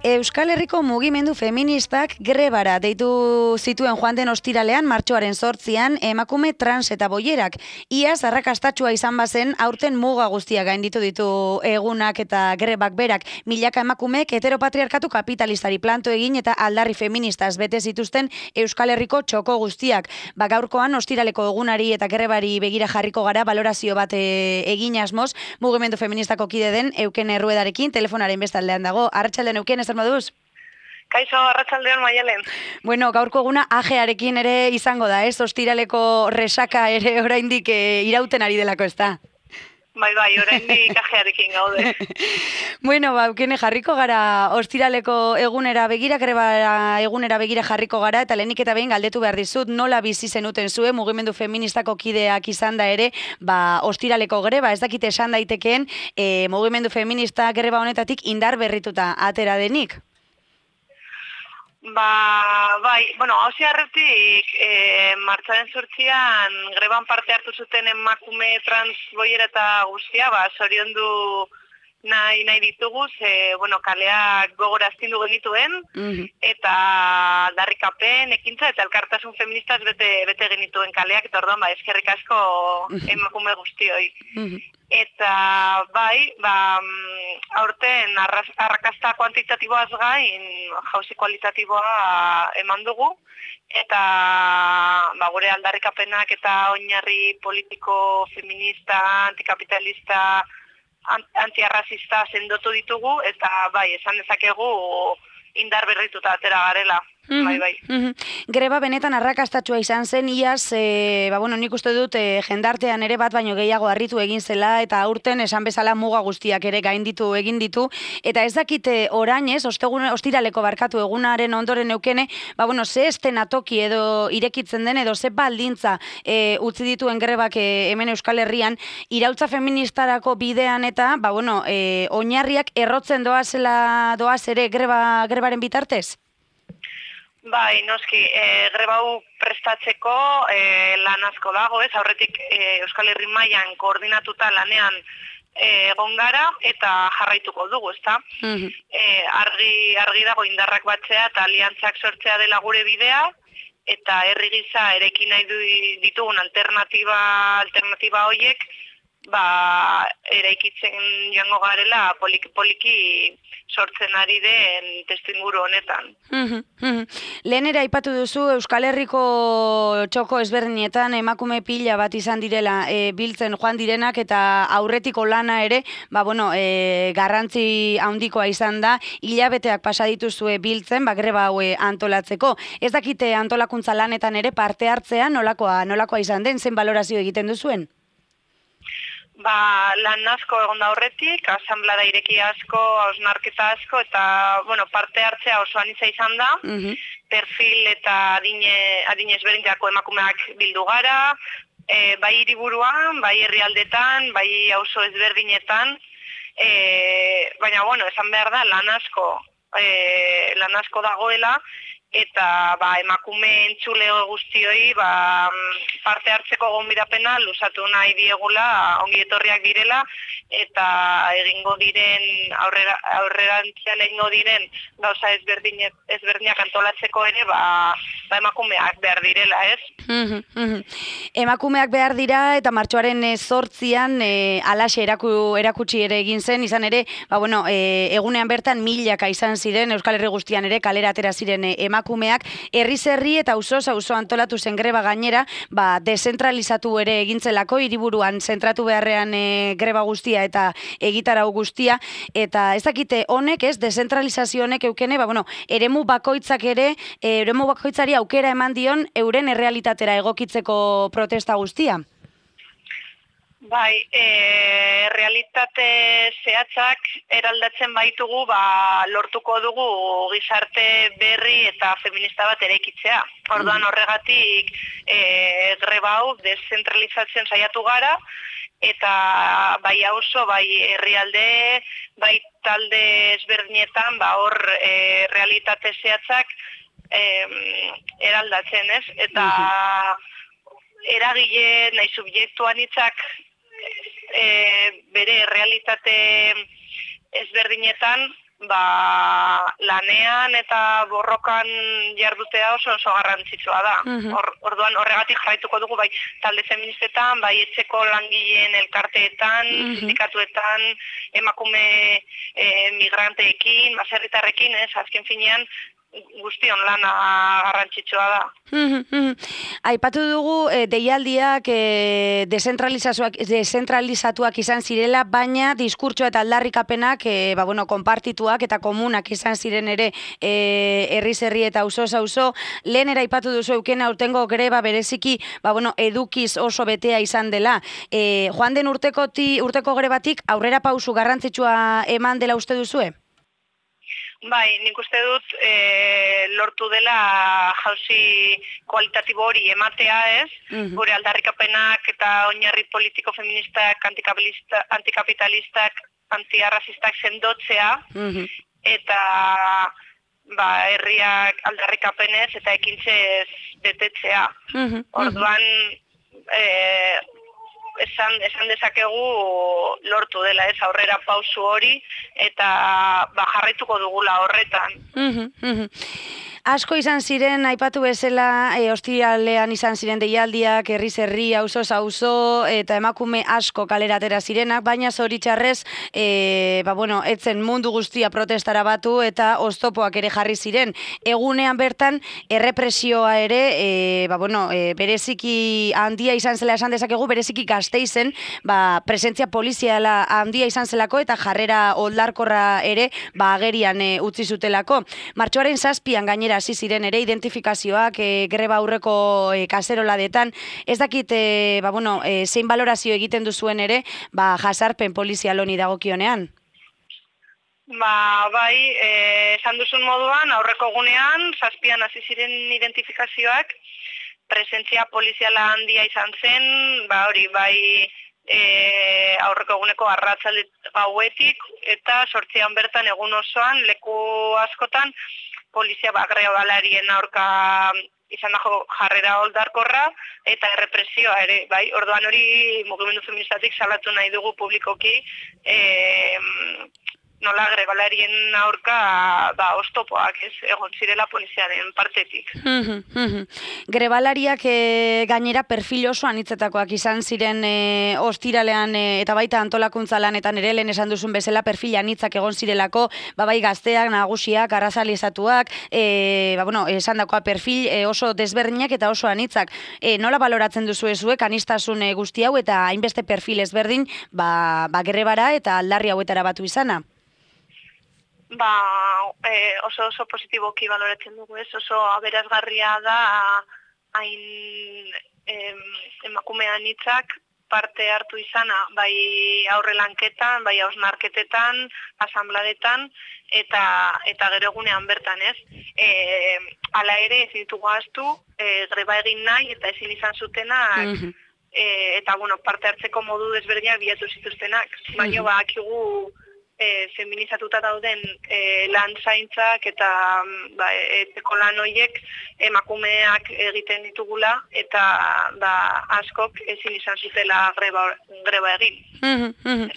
Euskal Herriko mugimendu feministak grebara deitu zituen joan den ostiralean martxoaren 8an emakume trans eta boierak. Iaz arrakastatsua izan bazen aurten muga guztiak gainditu ditu egunak eta grebak berak. Milaka emakumeek heteropatriarkatu kapitalistari planto egin eta aldarri feministaz bete zituzten Euskal Herriko txoko guztiak. Gaurkoan ostiraleko egunari eta grebari begira jarriko gara balorazio bat egin asmoz mugimendu feministako kide den Eukene Ruedarekin telefonaren bestaldean dago. Arratsaldean Eukene, zer moduz? Kaixo, arratsaldean Maialen. Bueno, gaurko eguna ajearekin ere izango da, ez? Ostiraleko resaka ere oraindik irauten ari delako, ez da? Bai, oraindik ajearekin gaude. Bueno, Eukene, jarriko gara ostiraleko egunera begira, grebara egunera begira jarriko gara, eta lehenik eta behin galdetu behar dizut, nola bizi zenuten zuen mugimendu feministako kideak izan da ere, ostiraleko greba, ez dakite esan daitekeen, mugimendu feminista greba honetatik indar berrituta atera denik? Hauzi harretik, martxoaren 8an greban parte hartu zuten emakume trans boiera eta guztia, zoriondu nahi ditugu, kaleak gogora astindu genituen, eta darrikapen, ekintza eta elkartasun feministaz bete genituen kaleak, eta orduan, eskerrik asko emakume guztioi. Eta aurten arrakasta kuantitatiboaz gain jauzi kualitatiboa eman dugu, eta gure aldarrikapenak eta oinarri politiko, feminista, antikapitalista, antiarrazista sendotu ditugu, eta esan dezakegu indar berrituta atera garela. Greba benetan arrakastatsua izan zen, iaz, nik uste dut jendartean ere bat baino gehiago harritu egin zela, eta aurten esan bezala muga guztiak ere gainditu egin ditu, eta ez dakite orainez, ostiraleko barkatu egunaren ondoren Eukene, ze estenatoki edo irekitzen den, edo ze baldintza utzi dituen grebak hemen Euskal Herrian, iraultza feministarako bidean eta, oinarriak errotzen doaz ere grebaren bitartez? Bai, noski, greba hau prestatzeko lan asko dago, aurretik Euskal Herri mailan koordinatuta lanean egon gara eta jarraituko dugu, ezta? Argi dago indarrak batzea eta aliantzak sortzea dela gure bidea, eta herri gisa erekin nahi ditugun alternatiba horiek, eraikitzen joango garela poliki sortzen ari den testuinguru honetan. Lehenera aipatu duzu Euskal Herriko txoko ezberdinetan emakume pila bat izan direla biltzen joan direnak, eta aurretiko lana ere, garrantzi handikoa izan da, hilabeteak pasa dituzue biltzen, greba hau antolatzeko. Ez dakite antolakuntza lanetan ere parte hartzea nolakoa izan den, zen balorazio egiten duzuen? Lan asko egon da horretik, asamblada ireki asko, hausnarketa asko, eta parte hartzea oso anitza izan da, perfil eta adine ezberdinetako emakumeak bildu gara, bai hiriburuan, bai herrialdetan, bai auzo ezberdinetan, baina esan behar da lan asko dagoela, eta emakume entzule guztioi parte hartzeko gonbidapena luzatu nahi diegula, ongi etorriak direla, eta egingo diren, aurrerantzean egingo diren gauza ezberdinak antolatzeko ere, emakumeak behar direla, ez? Emakumeak behar dira, eta martxoaren 8an alaxe erakutsi ere egin zen, izan ere, egunean bertan milaka izan ziren, Euskal Herri guztian ere kalera atera ziren emakumeak, herriz herri eta auzo antolatu zen greba gainera, dezentralizatu ere egintzelako, hiriburuan zentratu beharrean greba guztia eta egitarau guztia, eta ez dakite honek, dezentralizazio honek Eukene, eremu bakoitzari aukera eman dion euren errealitatera egokitzeko protesta guztia? Realitate zehatzak eraldatzen baitugu, lortuko dugu gizarte berri eta feminista bat eraikitzea. Orduan horregatik greba hau deszentralizatzen saiatu gara, eta bai auzo, bai herrialde, bai talde ezberdinetan, hor realitate zehatzak eraldatzen, ez? Eta eragile nahi subjektuan hitzak bere realitate ezberdinetan lanean eta borrokan jardutea oso garrantzitsua da. Orduan horregatik jarraituko dugu bai talde feministetan, bai etxeko langileen elkarteetan, sindikatuetan, emakume migranteekin, baserritarrekin, azken finean guztion lana garrantzitsua da. Aipatu dugu deialdiak dezentralizatuak izan zirela, baina diskurtsoa eta aldarrikapenak konpartituak eta komunak izan ziren ere herriz herri eta auzoz auzo. Lehenera aipatu duzu euken aurtengo greba bereziki edukiz oso betea izan dela. Joan den urteko grebatik aurrera pausu garrantzitsua eman dela uste duzue? Bai, nik uste dut lortu dela jauzi kualitatibo hori ematea, ez? Gure aldarrikapenak eta oinarri politiko feministak, antikapitalistak, antiarrazistak sendotzea, eta herriak aldarrikapenez eta ekintzez betetzea. Orduan, esan dezakegu lortu dela, ez, aurrera pausu hori, eta jarraituko dugula horretan. Asko izan ziren, aipatu bezala, ostiralean izan ziren deialdiak, herriz herri, auzoz auzo, eta emakume asko kalera atera zirenak, baina zoritxarrez, etzen mundu guztia protestara batu eta oztopoak ere jarri ziren. Egunean bertan, errepresioa ere, bereziki handia izan zela esan dezakegu, bereziki Gasteizen, presentzia poliziala handia izan zelako eta jarrera oldarkorra ere agerian utzi zutelako. Martxoaren 7an gainera hasi ziren ere identifikazioak greba aurreko kaseroladetan. Ez dakit zein balorazio egiten duzuen ere jasarpen polizial honi dagokionean? Bai, esan duzun moduan, aurreko egunean, 7an hasi ziren identifikazioak, presentzia poliziala handia izan zen, aurreko eguneko arratsalde gauetik, eta 8an bertan egun osoan, leku askotan, polizia grebalarien aurka izan dago jarrera oldarkorra eta errepresioa ere, bai, orduan hori mugimendu feministatik salatu nahi dugu publikoki, nola grebalarien aurka oztopoak egon zirela poliziaren partetik. Grebalariak gainera perfil oso anitzetakoak izan ziren ostiralean eta baita antolakuntza lanetan ere lehen esan duzun bezala perfil anitzak egon zirelako, bai gazteak, nagusiak, arrazalizatuak, esandakoa perfil oso desberdinak eta oso anitzak. Nola baloratzen duzu zuek anistasun guzti hau eta hainbeste perfil ezberdin grebara eta aldarri hauetara batu izana? Oso positiboki baloratzen dugu, ez? Oso aberazgarria da hain emakume anitzak parte hartu izana, bai aurre lanketan, bai hausnarketetan, asanbladetan, eta gero egunean bertan, ez? Hala ere ezin ditugu ahaztu, greba egin nahi eta ezin izan zutenak, eta parte hartzeko modu desberdinak bilatu zituztenak. Baina badakigu feminizatuta dauden lan zaintzak eta eteko lan horiek emakumeak egiten ditugula eta askok ezin izan zutela greba egin.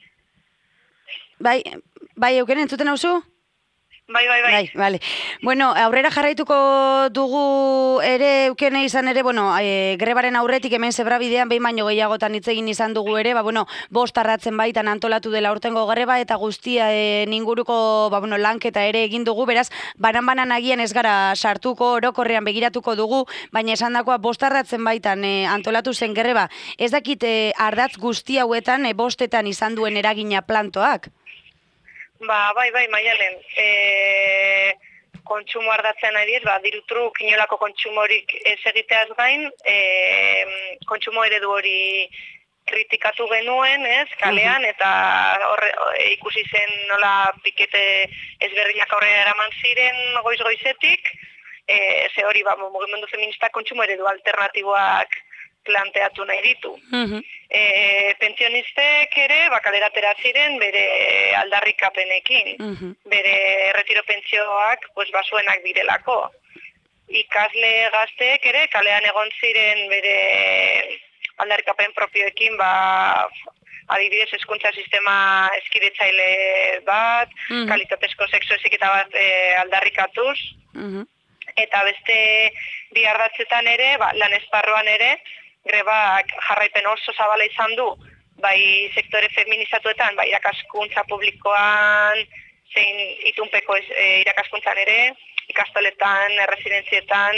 Bai, euken entzuten hauzu? Bai. Vale. Bueno, aurrera jarraituko dugu ere eukene izan ere, grebaren aurretik hemen zebrabidean behin baino gehiagotan hitz egin izan dugu ere, 5 arratzen baitan antolatu dela aurtengo greba eta guztia inguruko lanketa ere egin dugu, beraz, banan agian ez gara sartuko, orokorrean begiratuko dugu, baina esandakoa 5 arratzen baitan antolatu zen greba. Ez dakit ardatz guzti hauetan 5etan izan duen eragina plantoak? Bai, Maialen. Kontsumo ardatzen ari ez, dirutruk inolako kontsumorik ez egiteaz gain, kontsumo eredu hori kritikatu genuen, ez, kalean, eta ikusi zen nola pikete ezberdinak aurrera eraman ziren goiz-goizetik, ze hori, mugimendu feminista kontsumo eredu alternatiboak planteatu nahi ditu. Pentsionistek ere kalera atera ziren bere aldarrikapenekin, bere retiro pentsioak basuenak direlako. Ikasle gazteek ere kalean egon ziren bere aldarrikapen propioekin adibidez hezkuntza sistema eskidetzaile bat, kalitatezko sexu heziketa bat aldarrikatuz, eta beste bi ardatzetan ere, lan esparruan ere, grebak jarraipen oso zabala izan du, bai sektore feminizatuetan, bai irakaskuntza publikoan, zein itunpeko irakaskuntzan ere, ikastoletan, erresidentzietan,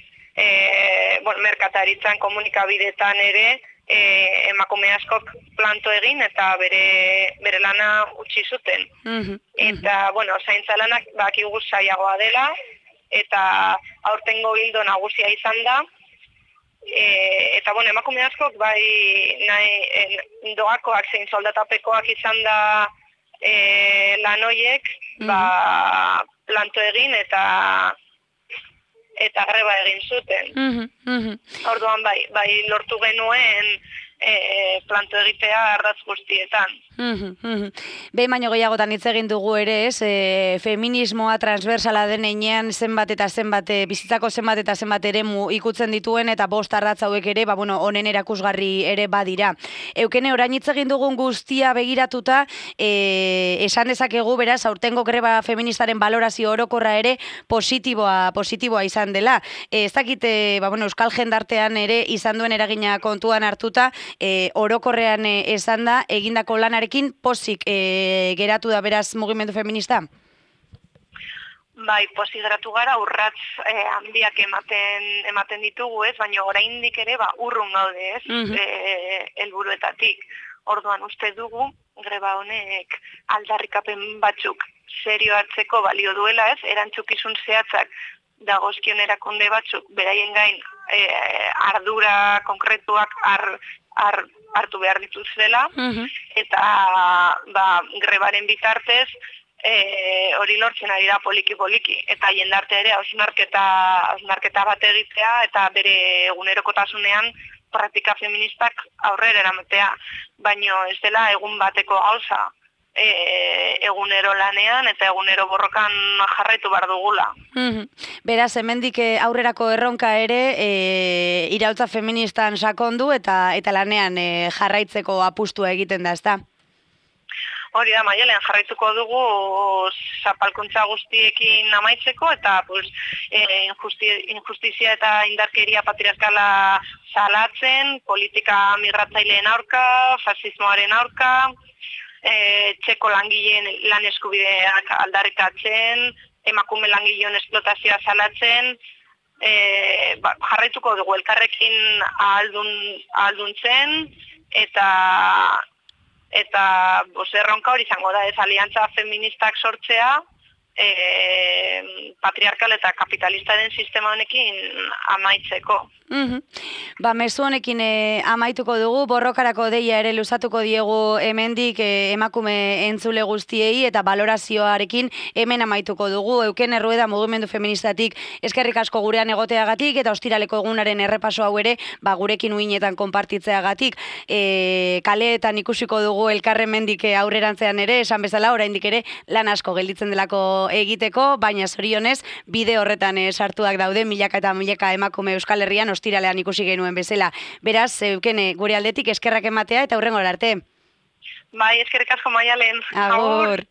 merkataritzan, komunikabidetan ere, emakume askok planto egin eta bere lana utzi zuten. Eta, zaintza lanak bakigu zailagoa dela, eta aurtengo ildo nagusia izan da, eta emakume askok bai doakoak zein soldatapekoak izan da lan horiek planto egin eta greba egin zuten. Orduan bai lortu genuen planto egitea ardatz guztietan. Behin baino gehiagotan hitz egin dugu ere, feminismoa transversala den heinean zenbat eta zenbat, bizitzako zenbat eta zenbat eremu ikutzen dituen eta 5 ardatz hauek ere, honen erakusgarri ere badira. Eukene, orain hitz egin dugun guztia begiratuta, esan dezakegu beraz, aurtengo greba feministaren balorazio orokorra ere positiboa izan dela. Ez dakite, euskal jendartean ere izan duen eragina kontuan hartuta, orokorrean esan da, egindako lanarekin pozik geratu da beraz mugimendu feminista? Bai, pozik geratu gara, urratz handiak ematen ditugu, ez? Baina oraindik ere urrun gaude, ez? Helburuetatik. Orduan uste dugu, greba honek aldarrikapen batzuk serio hartzeko balio duela, ez? Erantzukizun zehatzak dagozkion erakunde batzuk beraien gain ardura konkretuak hartu behar dituzela, eta grebaren bitartez hori lortzen ari da poliki-poliki, eta jendarte ere hausnarketa bat egitea, eta bere egunerokotasunean praktika feministak aurrera eramatea, baino ez dela egun bateko gauza, egunero lanean eta egunero borrokan jarraitu behar dugula. Beraz, hemendik aurrerako erronka ere iraultza feministan sakondu eta lanean jarraitzeko apustua egiten da, ezta? Hori da, Maialen, jarraituko dugu zapalkuntza guztiekin amaitzeko eta injustizia eta indarkeria patriarkala salatzen, politika migratzaileen aurka, fasismoaren aurka, txeko langileen lan eskubideak aldarrikatzen, emakume langileen esplotazioa salatzen, jarraituko dugu elkarrekin ahalduntzen, eta erronka hori izango da, ez aliantza feministak sortzea, patriarkal eta kapitalistaren sistema honekin amaitzeko. Mezu honekin amaituko dugu, borrokarako deia ere luzatuko diegu hemendik emakume entzule guztiei eta balorazioarekin hemen amaituko dugu. Eukene Rueda mugimendu feministatik eskerrik asko gurean egoteagatik eta ostiraleko egunaren errepaso hau ere gurekin uinetan konpartitzeagatik. Kaleetan ikusiko dugu elkarren mendik aurrerantzean ere, esan bezala oraindik ere lan asko gelditzen delako egiteko, baina zorionez bide horretan sartuak daude milaka eta milaka emakume Euskal Herrian ostiralean ikusi genuen bezala. Beraz, Eukene, gure aldetik eskerrak ematea eta hurrengora arte. Bai, eskerrik asko Maialen. Agur.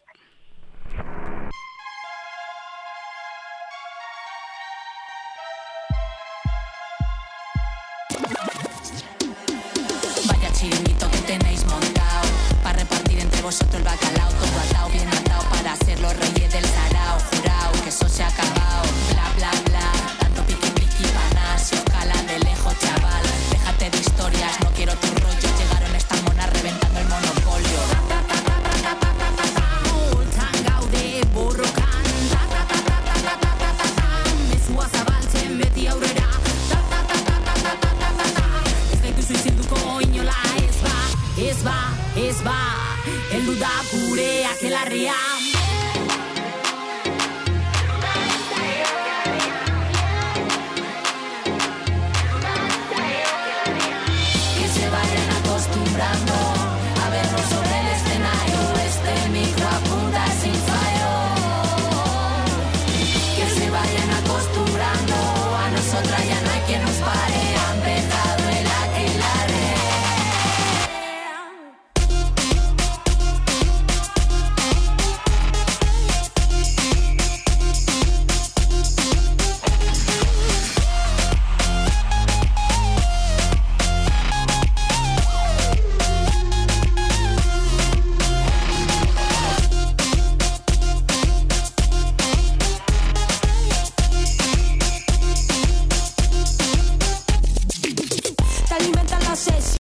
Vaya chiringuito que tenéis montado, para repartir entre vosotros el bacalao, todo atado, bien atado, para ser los reyes del sarao, jurao, que eso se ha acabado, bla, bla, bla, tanto piqui, panas, y ojalá de lejos, chaval, déjate de historias, no quiero tu rollo, llegaron estas monas reventando el monopolio. Ultan gaude borrokan, mesua zabaltzen beti aurrera, ez gaituzu isilduko inola ez ba, heldu da gure akelarria. Que se vayan acostumbrando